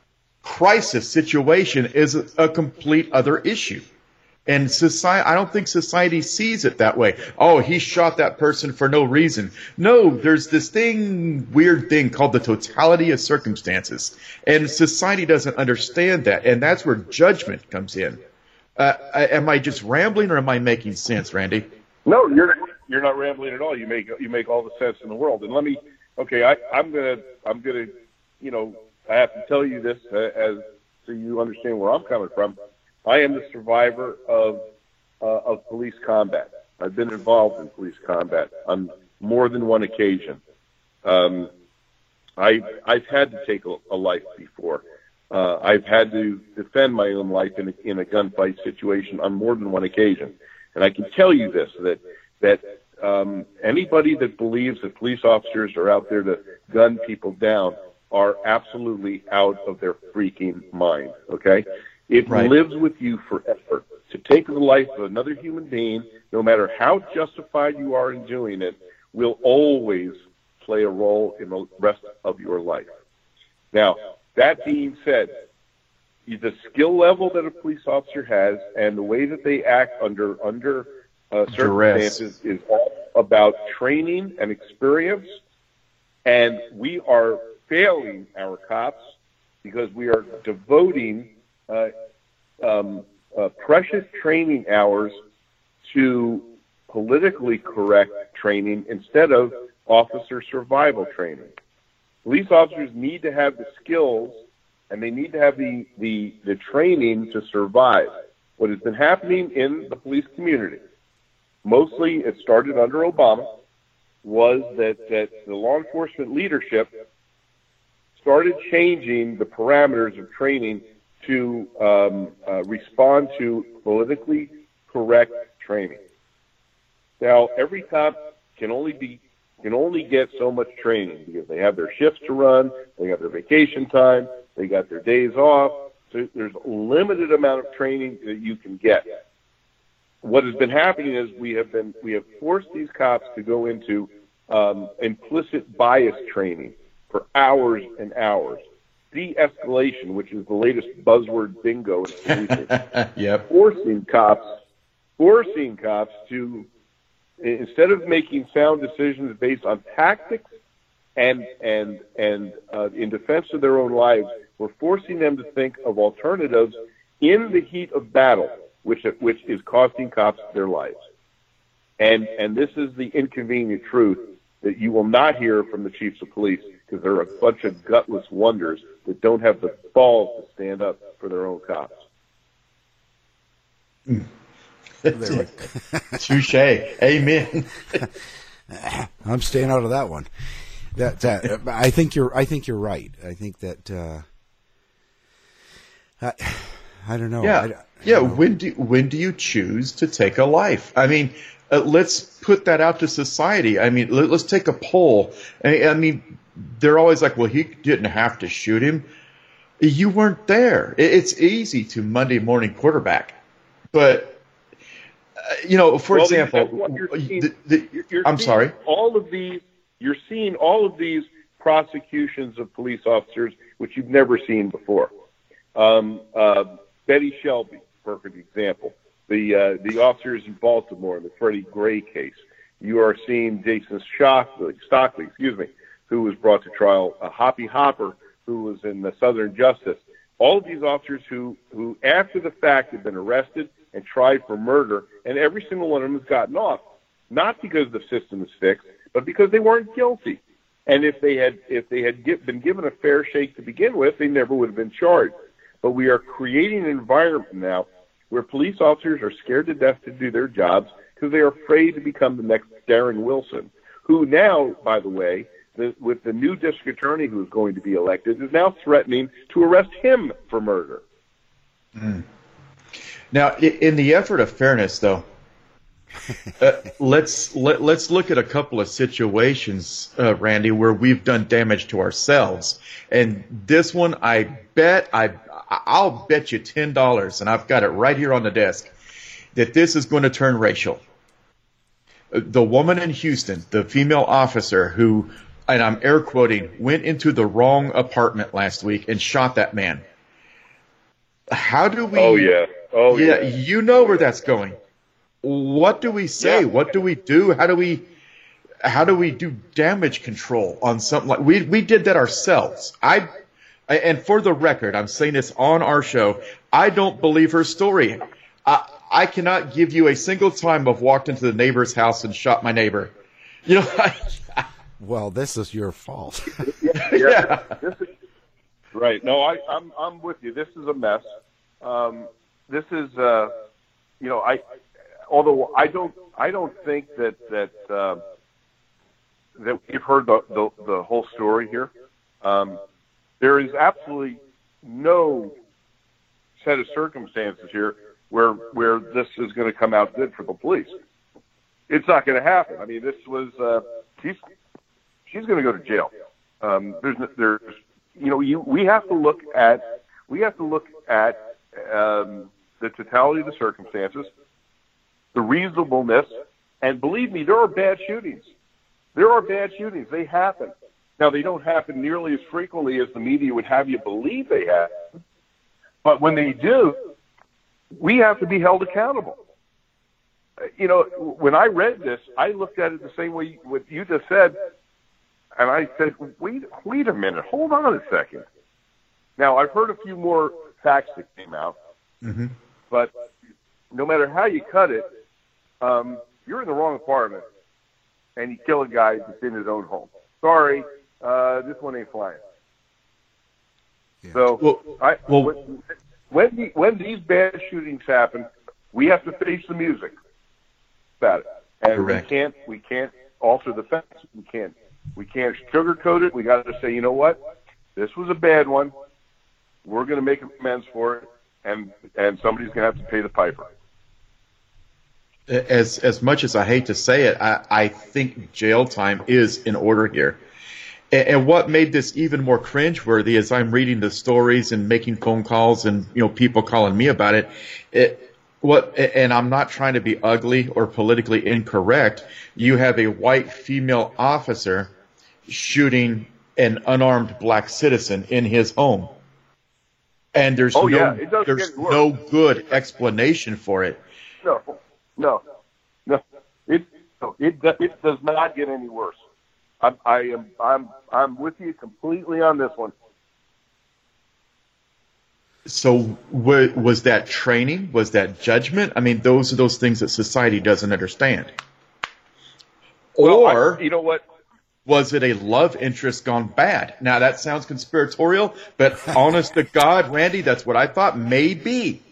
crisis situation is a, a complete other issue. And society, I don't think society sees it that way. Oh, he shot that person for no reason. No, there's this thing, weird thing called the totality of circumstances. And society doesn't understand that. And that's where judgment comes in. Uh, am I just rambling, or am I making sense, Randy? No, you're you're not rambling at all. You make you make all the sense in the world. And let me, okay, I, I'm gonna I'm gonna, you know, I have to tell you this uh, as so you understand where I'm coming from. I am the survivor of uh, of police combat. I've been involved in police combat on more than one occasion. Um, I I've had to take a, a life before. Uh, I've had to defend my own life in a, in a gunfight situation on more than one occasion, and I can tell you this: that that um, anybody that believes that police officers are out there to gun people down are absolutely out of their freaking mind. Okay. It Right. lives with you forever. To take the life of another human being, no matter how justified you are in doing it, will always play a role in the rest of your life. Now, that being said, the skill level that a police officer has and the way that they act under under uh, circumstances is all about training and experience, and we are failing our cops because we are devoting Uh, um, uh, precious training hours to politically correct training instead of officer survival training. Police officers need to have the skills and they need to have the, the, the training to survive. What has been happening in the police community, mostly it started under Obama, was that, that the law enforcement leadership started changing the parameters of training to um, uh, respond to politically correct training. Now, every cop can only be can only get so much training because they have their shifts to run, they have their vacation time, they got their days off. So there's a limited amount of training that you can get. What has been happening is we have been we have forced these cops to go into um, implicit bias training for hours and hours. De-escalation, which is the latest buzzword bingo in policing. Yep. Forcing cops, forcing cops to, instead of making sound decisions based on tactics and and and uh, in defense of their own lives, we're forcing them to think of alternatives in the heat of battle, which which is costing cops their lives. And and this is the inconvenient truth that you will not hear from the chiefs of police, because they're a bunch of gutless wonders that don't have the balls to stand up for their own cops. Touche. Amen. I'm staying out of that one. That, that I think you're. I think you're right. I think that. Uh, I, I don't know. Yeah. I, I yeah. don't know. When do when do you choose to take a life? I mean, uh, let's put that out to society. I mean, let, let's take a poll. I, I mean, they're always like, well, he didn't have to shoot him. You weren't there. It, it's easy to Monday morning quarterback, but uh, you know, for well, example, you're seeing, the, the, you're, you're I'm seeing sorry. All of these, you're seeing all of these prosecutions of police officers, which you've never seen before. Um, uh, Betty Shelby, perfect example. The uh, the officers in Baltimore in the Freddie Gray case. You are seeing Jason Stockley, Stockley, excuse me, who was brought to trial. Uh, Hoppy Hopper, who was in the Southern Justice. All of these officers who, who, after the fact, have been arrested and tried for murder, and every single one of them has gotten off, not because the system is fixed, but because they weren't guilty. And if they had if they had get, been given a fair shake to begin with, they never would have been charged. But we are creating an environment now where police officers are scared to death to do their jobs because they are afraid to become the next Darren Wilson, who now, by the way, the, with the new district attorney who is going to be elected, is now threatening to arrest him for murder. Mm. Now, in the effort of fairness, though, uh, let's let, let's look at a couple of situations, uh, Randy, where we've done damage to ourselves. And this one, I bet I I'll bet you ten dollars, and I've got it right here on the desk, that this is going to turn racial. The woman in Houston, the female officer who, and I'm air quoting, went into the wrong apartment last week and shot that man. How do we? Oh yeah. Oh yeah. yeah. You know where that's going. What do we say? Yeah. What do we do? How do we? How do we do damage control on something like we we did that ourselves? I, and for the record, I'm saying this on our show. I don't believe her story. I I cannot give you a single time I've walked into the neighbor's house and shot my neighbor. You know. I, well, this is your fault. yeah. yeah. This is, right. No, I, I'm I'm with you. This is a mess. Um, this is, uh, you know, I. Although I don't, I don't think that that uh, that we've heard the, the the whole story here. Um, there is absolutely no set of circumstances here where where this is going to come out good for the police. It's not going to happen. I mean, this was uh, she's she's going to go to jail. Um, there's there's you know you we have to look at we have to look at um, the totality of the circumstances, the reasonableness, and believe me, there are bad shootings. There are bad shootings. They happen. Now, they don't happen nearly as frequently as the media would have you believe they happen. But when they do, we have to be held accountable. You know, when I read this, I looked at it the same way what you just said, and I said, wait, wait a minute, hold on a second. Now, I've heard a few more facts that came out, mm-hmm. but no matter how you cut it, um, you're in the wrong apartment, and you kill a guy that's in his own home. Sorry, uh, this one ain't flying. Yeah. So, well, I, well, when, when, the, when these bad shootings happen, we have to face the music about it, and correct. we can't we can't alter the facts. We can't we can't sugarcoat it. We got to say, you know what, this was a bad one. We're going to make amends for it, and and somebody's going to have to pay the piper. As as much as I hate to say it, I, I think jail time is in order here. And, and what made this even more cringeworthy is I'm reading the stories and making phone calls and, you know, people calling me about it. It what and I'm not trying to be ugly or politically incorrect. You have a white female officer shooting an unarmed black citizen in his home. And there's oh, no yeah. it does there's get worse. no good explanation for it. No. No, no, it no, it it does not get any worse. I, I am I'm I'm with you completely on this one. So w- was that training? Was that judgment? I mean, those are those things that society doesn't understand. Well, or I, you know what? Was it a love interest gone bad? Now that sounds conspiratorial, but honest to God, Randy, that's what I thought. Maybe.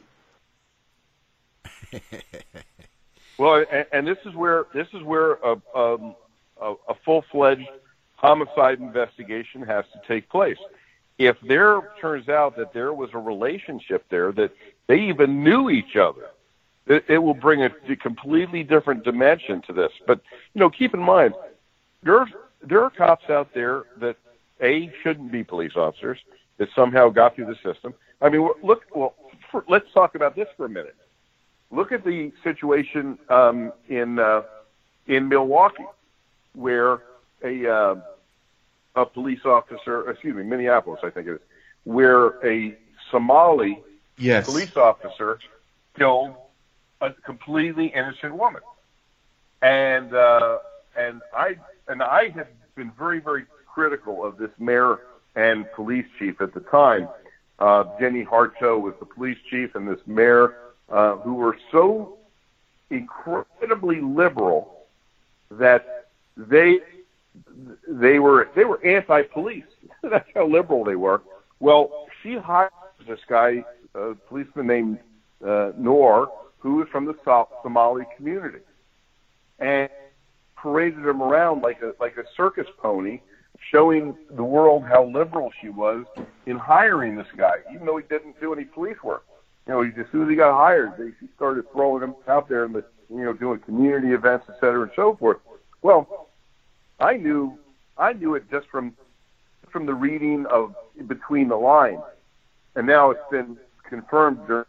Well, and, and this is where this is where a, um, a, a full-fledged homicide investigation has to take place. If there turns out that there was a relationship there, that they even knew each other, it, it will bring a, a completely different dimension to this. But you know, keep in mind, there there are cops out there that A, shouldn't be police officers, that somehow got through the system. I mean, look. Well, for, let's talk about this for a minute. Look at the situation um, in uh, in Milwaukee, where a uh, a police officer, excuse me, Minneapolis, I think it is, where a Somali yes. police officer killed a completely innocent woman, and uh, and I and I have been very very critical of this mayor and police chief at the time. Uh, Jenny Hartow was the police chief, and this mayor. Uh, who were so incredibly liberal that they they were they were anti-police. That's how liberal they were. Well, she hired this guy, a policeman named uh, Noor, who was from the Somali community, and paraded him around like a like a circus pony, showing the world how liberal she was in hiring this guy, even though he didn't do any police work. You know, as soon as he got hired, they started throwing him out there and, you know, doing community events, et cetera, and so forth. Well, I knew, I knew it just from, from the reading of between the lines, and now it's been confirmed during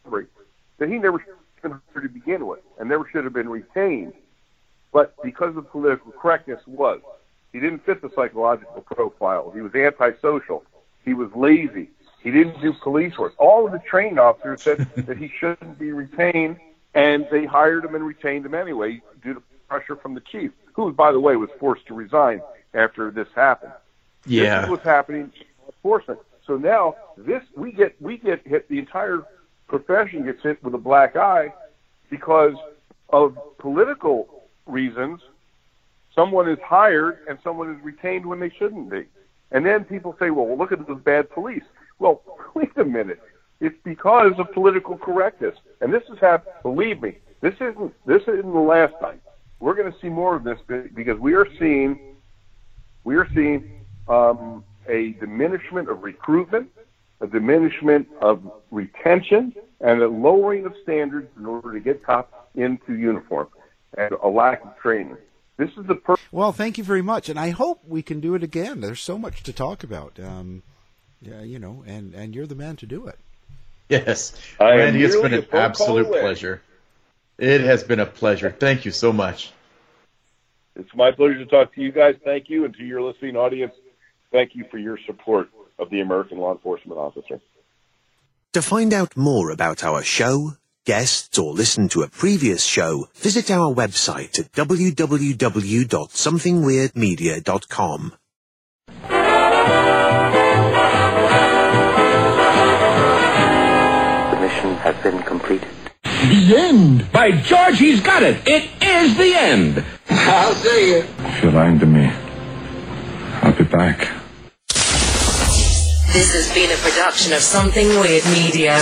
that he never should have been hired to begin with, and never should have been retained. But because of political correctness, was he didn't fit the psychological profile. He was antisocial. He was lazy. He didn't do police work. All of the trained officers said that he shouldn't be retained, and they hired him and retained him anyway due to pressure from the chief, who, by the way, was forced to resign after this happened. Yeah. This is what's happening in enforcement. So now this we get we get hit. The entire profession gets hit with a black eye because of political reasons. Someone is hired and someone is retained when they shouldn't be, and then people say, "Well, well look at those bad police." Well, wait a minute. It's because of political correctness. And this has happened, believe me, this isn't this isn't the last time. We're going to see more of this because we are seeing we are seeing um, a diminishment of recruitment, a diminishment of retention, and a lowering of standards in order to get cops into uniform, and a lack of training. This is the per- Well, thank you very much, and I hope we can do it again. There's so much to talk about. Um, Yeah, you know, and, and you're the man to do it. Yes. I Randy, it's been an phone absolute call away. pleasure. It has been a pleasure. Thank you so much. It's my pleasure to talk to you guys. Thank you. And to your listening audience, thank you for your support of the American law enforcement officer. To find out more about our show, guests, or listen to a previous show, visit our website at w w w dot something weird media dot com. Has been completed. The end. By George, he's got it. It is the end. I'll see you. If you're lying to me, I'll be back. This has been a production of Something Weird Media.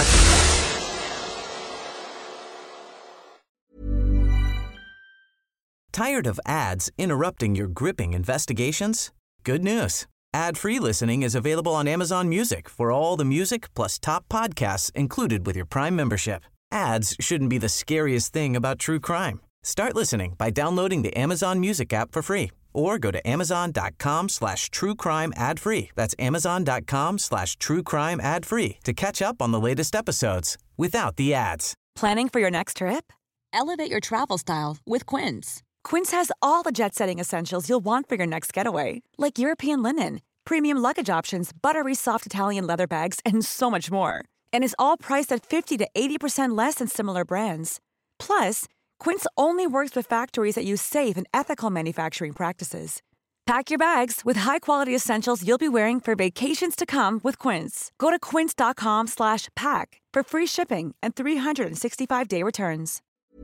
Tired of ads interrupting your gripping investigations? Good news. Ad-free listening is available on Amazon Music for all the music plus top podcasts included with your Prime membership. Ads shouldn't be the scariest thing about true crime. Start listening by downloading the Amazon Music app for free or go to amazon.com slash true crime ad free. That's amazon.com slash true crime ad free to catch up on the latest episodes without the ads. Planning for your next trip? Elevate your travel style with Quince. Quince has all the jet-setting essentials you'll want for your next getaway, like European linen, premium luggage options, buttery soft Italian leather bags, and so much more. And is all priced at fifty to eighty percent less than similar brands. Plus, Quince only works with factories that use safe and ethical manufacturing practices. Pack your bags with high-quality essentials you'll be wearing for vacations to come with Quince. Go to quince.com slash pack for free shipping and three sixty-five day returns.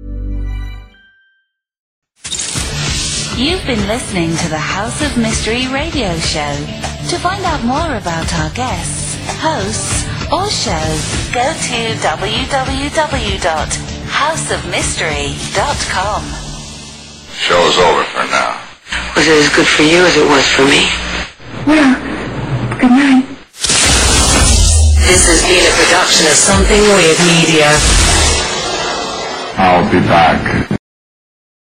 You've been listening to the House of Mystery radio show. To find out more about our guests, hosts, or shows, go to w w w dot house of mystery dot com. Show's over for now. Was it as good for you as it was for me? Well, good night. This has been a production of Something Weird Media. I'll be back.